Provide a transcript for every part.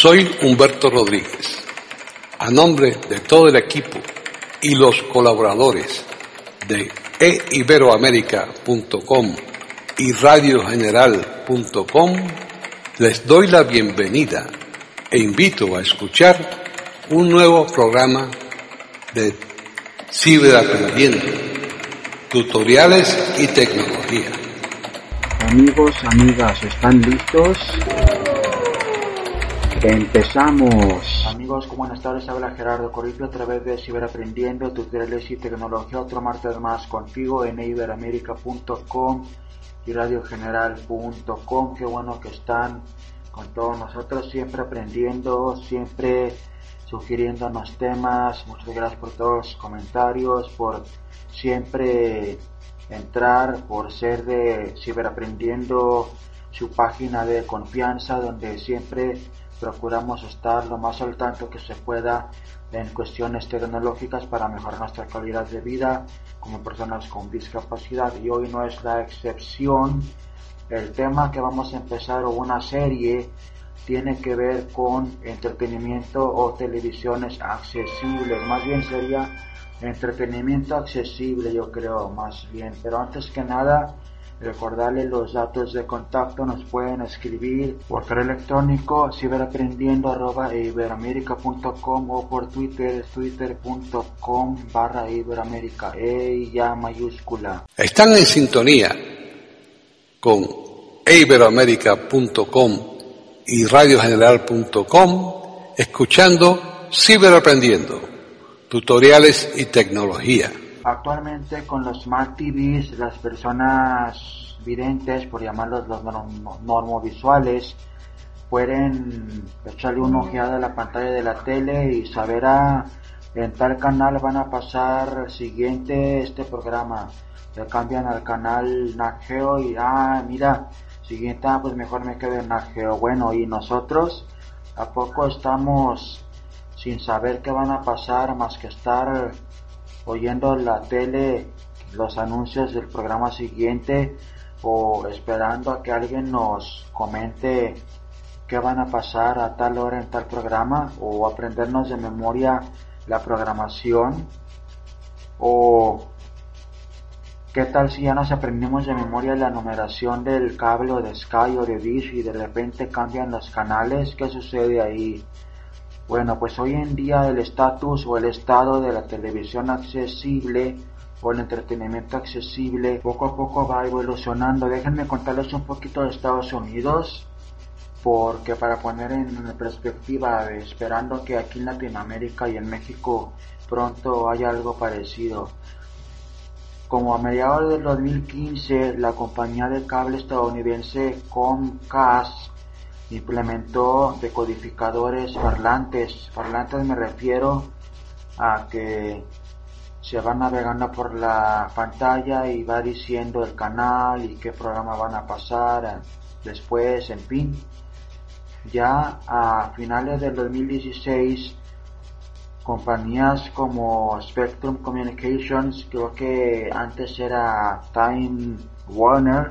Soy Humberto Rodríguez. A nombre de todo el equipo y los colaboradores de eiberoamerica.com y radiogeneral.com, les doy la bienvenida e invito a escuchar un nuevo programa de Ciberaprendiendo, tutoriales y tecnología. Amigos, amigas, ¿están listos? ¡Empezamos! Amigos, buenas tardes, habla Gerardo Corripio a través de Ciberaprendiendo, tutoriales y tecnología, otro martes más contigo en eiberoamerica.com y radiogeneral.com. Qué bueno que están con todos nosotros, siempre aprendiendo, siempre sugiriéndonos temas. Muchas gracias por todos los comentarios, por siempre entrar, por ser de Ciberaprendiendo su página de confianza, donde siempre procuramos estar lo más al tanto que se pueda en cuestiones tecnológicas para mejorar nuestra calidad de vida como personas con discapacidad, y hoy no es la excepción. El tema que vamos a empezar, o una serie, tiene que ver con entretenimiento o televisiones accesibles. Más bien sería entretenimiento accesible, yo creo, más bien. Pero antes que nada, recordarles los datos de contacto. Nos pueden escribir por correo electrónico ciberaprendiendo@eiberoamerica.com o por Twitter, twitter.com/eiberoamerica, ya mayúscula. Están en sintonía con eiberoamerica.com y radiogeneral.com, escuchando Ciberaprendiendo, tutoriales y tecnología. Actualmente con los Smart TVs, las personas videntes, por llamarlos los normovisuales, pueden echarle una ojeada a la pantalla de la tele y saber en tal canal van a pasar siguiente este programa. Le cambian al canal Nat Geo y mira, siguiente, pues mejor me quedo en Nat Geo. Bueno, y nosotros ¿a poco estamos sin saber qué van a pasar, más que estar oyendo la tele los anuncios del programa siguiente, o esperando a que alguien nos comente qué van a pasar a tal hora en tal programa, o aprendernos de memoria la programación? O qué tal si ya nos aprendimos de memoria la numeración del cable o de Sky o de Dish y de repente cambian los canales? ¿Qué sucede ahí? Bueno, pues hoy en día el estatus o el estado de la televisión accesible o el entretenimiento accesible poco a poco va evolucionando. Déjenme contarles un poquito de Estados Unidos, porque para poner en perspectiva, esperando que aquí en Latinoamérica y en México pronto haya algo parecido. Como a mediados del 2015, la compañía de cable estadounidense Comcast implementó decodificadores parlantes. Parlantes me refiero a que se va navegando por la pantalla y va diciendo el canal y qué programa van a pasar después, en fin. Ya a finales del 2016, compañías como Spectrum Communications, creo que antes era Time Warner,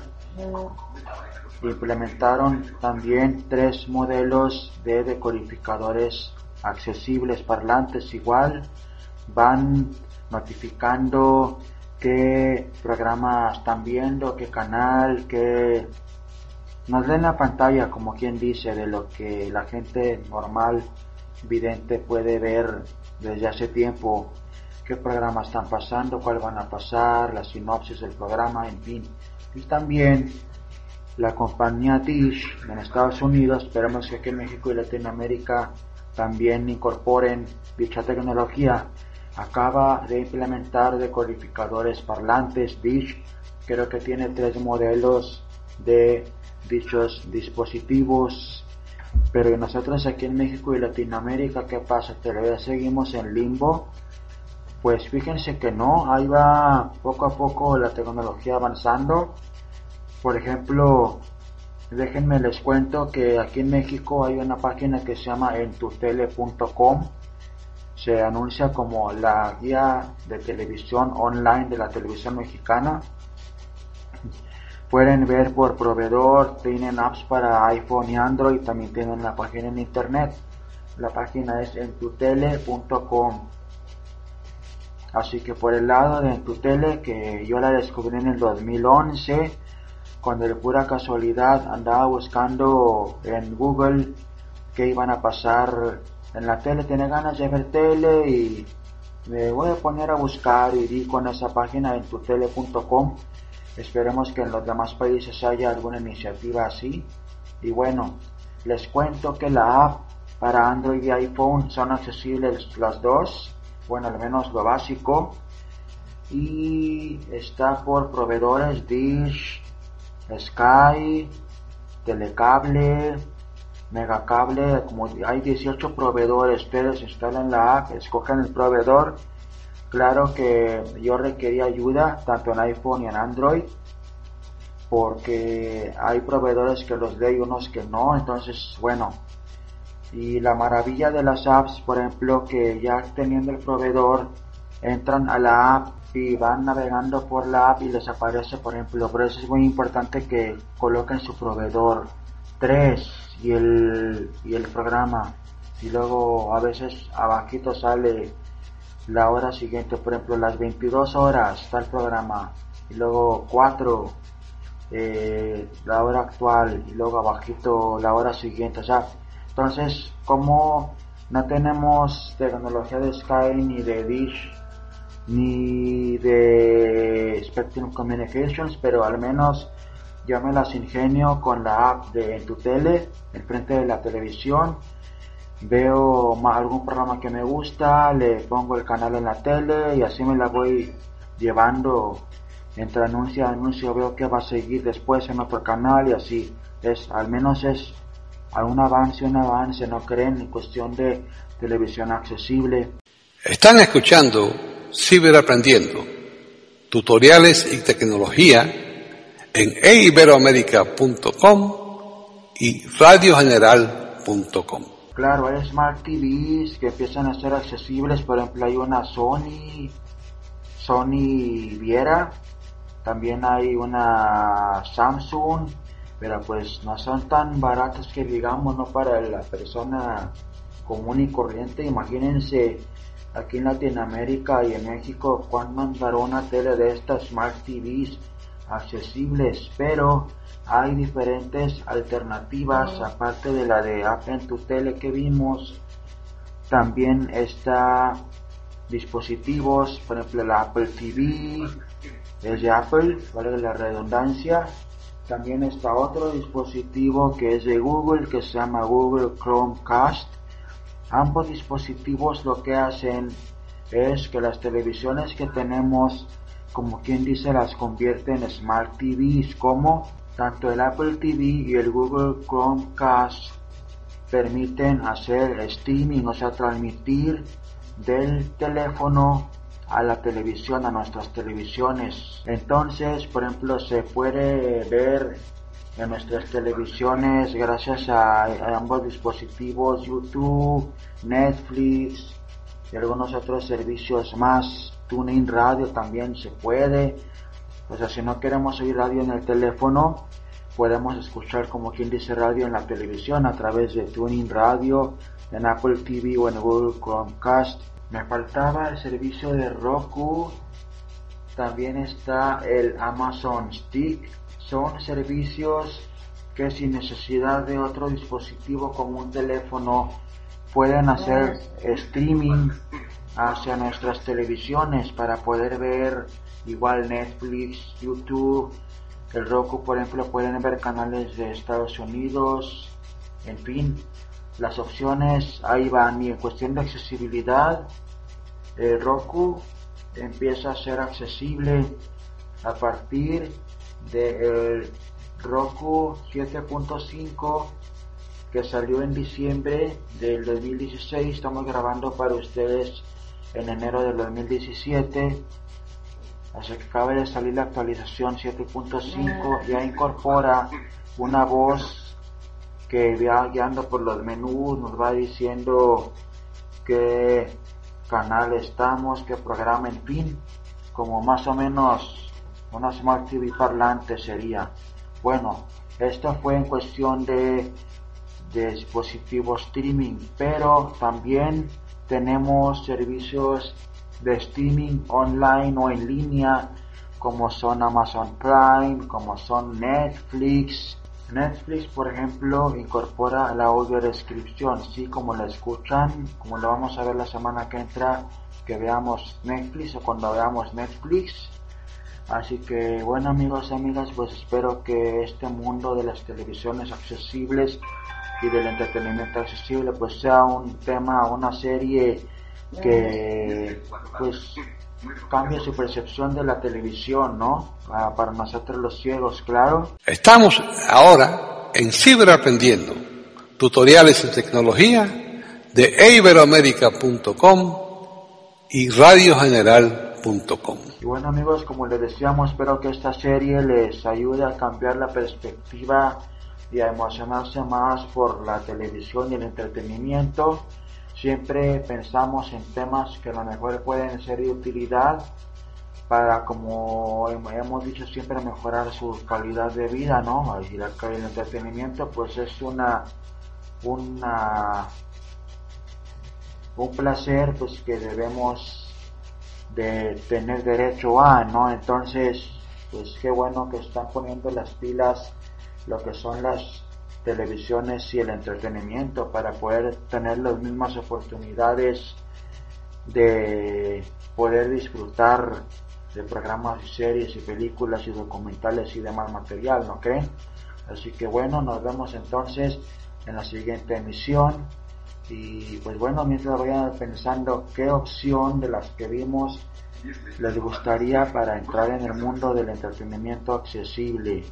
implementaron también 3 modelos de decodificadores accesibles parlantes. Igual van notificando qué programa están viendo, qué canal, que nos leen la pantalla, como quien dice, de lo que la gente normal vidente puede ver desde hace tiempo, qué programas están pasando, cuál van a pasar, la sinopsis del programa, en fin. Y también la compañía Dish en Estados Unidos, esperamos que aquí en México y Latinoamérica también incorporen dicha tecnología, acaba de implementar decodificadores parlantes. Dish creo que tiene 3 modelos de dichos dispositivos, pero nosotros aquí en México y Latinoamérica, ¿qué pasa? ¿Todavía seguimos en limbo? Pues fíjense que no, ahí va poco a poco la tecnología avanzando. Por ejemplo, déjenme les cuento que aquí en México hay una página que se llama entutele.com. Se anuncia como la guía de televisión online de la televisión mexicana. pueden ver por proveedor, tienen apps para iPhone y Android, también tienen la página en internet. La página es entutele.com. Así que por el lado de Entutele, que yo la descubrí en el 2011, cuando de pura casualidad andaba buscando en Google que iban a pasar en la tele, tenía ganas de ver tele y me voy a poner a buscar y di con esa página entutele.com. Esperemos que en los demás países haya alguna iniciativa así. Y bueno, les cuento que la app para Android y iPhone son accesibles las dos, bueno, al menos lo básico, y está por proveedores Dish, Sky, Telecable, Megacable. Como hay 18 proveedores, ustedes instalan la app, escogen el proveedor. Claro que yo requerí ayuda tanto en iPhone y en Android, porque hay proveedores que los lee y unos que no. Entonces, bueno, y la maravilla de las apps, por ejemplo, que ya teniendo el proveedor, entran a la app y van navegando por la app y les aparece, por ejemplo, por eso es muy importante que coloquen su proveedor 3 y el programa, y luego a veces abajito sale la hora siguiente, por ejemplo, las 22 horas está el programa, y luego 4 la hora actual, y luego abajito la hora siguiente. O sea, entonces, como no tenemos tecnología de Sky ni de Dish ni de Spectrum Communications, pero al menos yo me las ingenio con la app de Entutele enfrente de la televisión. Veo algún programa que me gusta, le pongo el canal en la tele y así me la voy llevando entre anuncio a anuncio. Veo que va a seguir después en otro canal y así es, al menos es un avance, ¿no creen? En cuestión de televisión accesible. Están escuchando Ciberaprendiendo, tutoriales y tecnología en eiberoamerica.com y radiogeneral.com. Claro, hay Smart TVs que empiezan a ser accesibles. Por ejemplo, hay una Sony Viera, también hay una Samsung, pero pues no son tan baratas que digamos, no para la persona común y corriente. Imagínense aquí en Latinoamérica y en México cuándo andará una tele de estas Smart TVs accesibles, pero hay diferentes alternativas aparte de la de App Entutele que vimos. También está dispositivos, por ejemplo la Apple TV, es de Apple, vale la redundancia. También está otro dispositivo que es de Google, que se llama Google Chromecast. Ambos dispositivos lo que hacen es que las televisiones que tenemos, como quien dice, las convierten en Smart TVs, como tanto el Apple TV y el Google Chromecast permiten hacer streaming, o sea, transmitir del teléfono a la televisión, a nuestras televisiones. Entonces, por ejemplo, se puede ver en nuestras televisiones gracias a ambos dispositivos YouTube, Netflix y algunos otros servicios más. TuneIn Radio también se puede. O sea, si no queremos oír radio en el teléfono, podemos escuchar, como quien dice, radio en la televisión a través de TuneIn Radio, en Apple TV o en Google Chromecast. Me faltaba el servicio de Roku. También está el Amazon Stick. Son servicios que sin necesidad de otro dispositivo como un teléfono pueden hacer streaming hacia nuestras televisiones para poder ver igual Netflix, YouTube. El Roku, por ejemplo, pueden ver canales de Estados Unidos. En fin, las opciones ahí van. Y en cuestión de accesibilidad, el Roku empieza a ser accesible a partir del Roku 7.5 que salió en diciembre del 2016. Estamos grabando para ustedes en enero del 2017, así que acaba de salir la actualización 7.5. Ya incorpora una voz que va guiando por los menús, nos va diciendo qué canal estamos, qué programa, en fin, como más o menos una Smart TV parlante sería. Bueno, esto fue en cuestión de dispositivos streaming, pero también tenemos servicios de streaming online o en línea, como son Amazon Prime, como son Netflix. Netflix, por ejemplo, incorpora la audiodescripción, sí, como la escuchan, como lo vamos a ver la semana que entra, que veamos Netflix o cuando veamos Netflix. Así que bueno, amigos y amigas, pues espero que este mundo de las televisiones accesibles y del entretenimiento accesible pues sea un tema, una serie que pues cambie su percepción de la televisión, ¿no? Para nosotros los ciegos, claro. Estamos ahora en Ciberaprendiendo, tutoriales en tecnología de iberoamerica.com y radiogeneral.com. Y bueno, amigos, como les decíamos, espero que esta serie les ayude a cambiar la perspectiva y a emocionarse más por la televisión y el entretenimiento. Siempre pensamos en temas que a lo mejor pueden ser de utilidad para, como hemos dicho, siempre mejorar su calidad de vida, ¿no? Y el entretenimiento pues es un placer pues que debemos de tener derecho a, ¿no? Entonces, pues qué bueno que están poniendo las pilas lo que son las televisiones y el entretenimiento para poder tener las mismas oportunidades de poder disfrutar de programas y series y películas y documentales y demás material, ¿no creen? Así que bueno, nos vemos entonces en la siguiente emisión y pues bueno, mientras vayan pensando qué opción de las que vimos les gustaría para entrar en el mundo del entretenimiento accesible.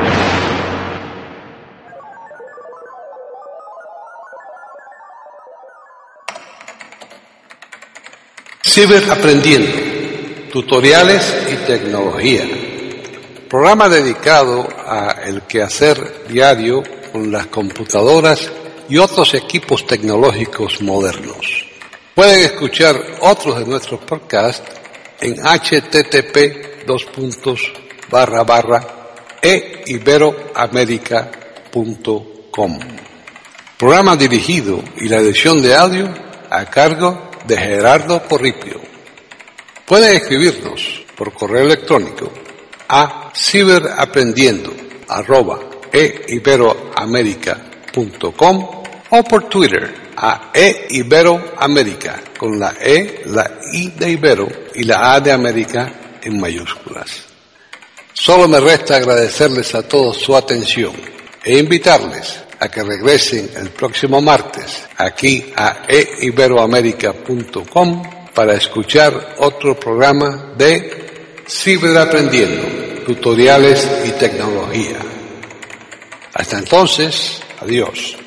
Ciberaprendiendo, tutoriales y tecnología. Programa dedicado a el quehacer diario con las computadoras y otros equipos tecnológicos modernos. Pueden escuchar otros de nuestros podcasts en http://eiberoamerica.com. Programa dirigido y la edición de audio a cargo de Gerardo Corripio. Pueden escribirnos por correo electrónico a ciberaprendiendo@eiberoamerica.com o por Twitter a eiberoamerica con la E, la I de Ibero y la A de América en mayúsculas. Solo me resta agradecerles a todos su atención e invitarles a que regresen el próximo martes aquí a eiberoamerica.com para escuchar otro programa de Ciberaprendiendo, tutoriales y tecnología. Hasta entonces, adiós.